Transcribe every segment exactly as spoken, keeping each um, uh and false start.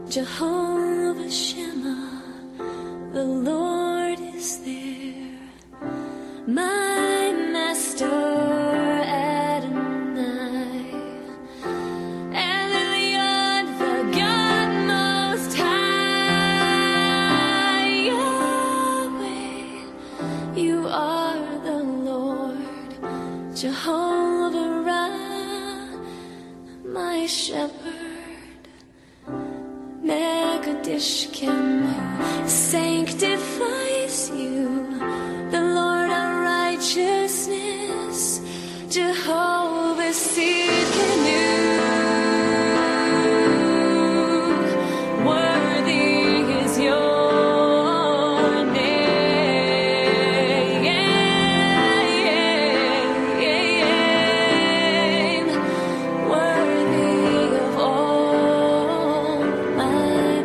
Jehovah Shammah, the Lord is there. My Master Adonai, Elion, the God Most High. Yahweh, you are the Lord. Jehovah Ra, my shepherd. Megadishkem sanctifies you, the Lord our righteousness, Jehovah Sidkenu. Worthy is your name, worthy of all my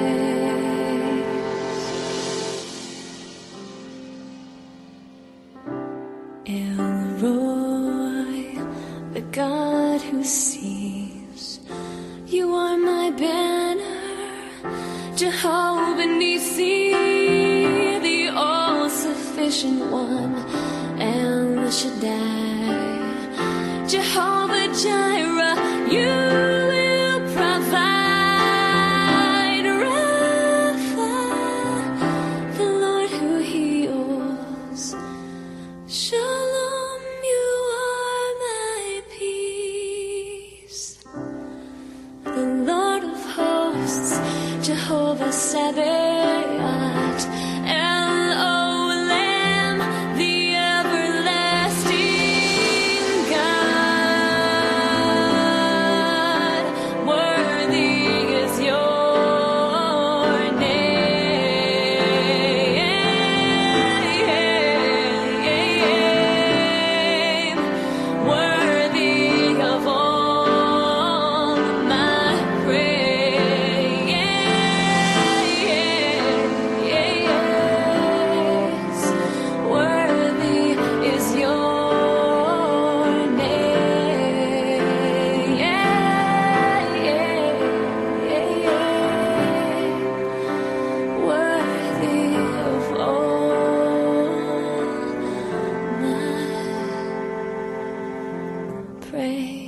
El Roi, the God who sees, you are my banner, Jehovah Nissi, the all-sufficient one, El Shaddai, Jehovah Jireh, you will provide. Rapha, the Lord who heals. Shalom, you are my peace. The Lord of hosts, Jehovah Sabaoth, El Olam, the everlasting God. Worthy is your name, worthy of all my praise. Worthy is your name, worthy of all my praise.